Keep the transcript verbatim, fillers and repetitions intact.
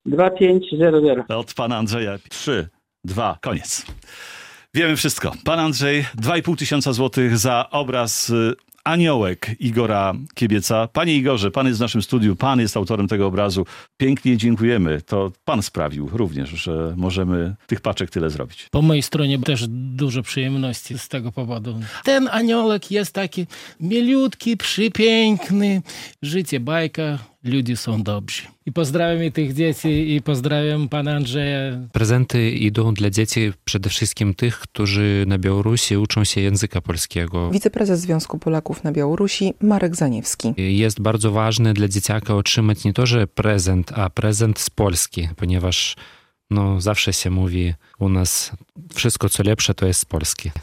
dwa pięć zero zero. Od pana Andrzeja. trzy, dwa, koniec. Wiemy wszystko. Pan Andrzej, dwa i pół tysiąca złotych za obraz y, Aniołek Igora Kiebieca. Panie Igorze, pan jest w naszym studiu, pan jest autorem tego obrazu. Pięknie dziękujemy. To pan sprawił również, że możemy tych paczek tyle zrobić. Po mojej stronie też dużo przyjemności z tego powodu. Ten aniołek jest taki mieliutki, przepiękny. Życie bajka, ludzie są dobrzy. I pozdrawiam i tych dzieci, i pozdrawiam pana Andrzeja. Prezenty idą dla dzieci przede wszystkim tych, którzy na Białorusi uczą się języka polskiego. Wiceprezes Związku Polaków na Białorusi Marek Zaniewski. Jest bardzo ważne dla dzieciaka otrzymać nie to, że prezent, a prezent z Polski, ponieważ no, zawsze się mówi u nas, wszystko co lepsze to jest z Polski.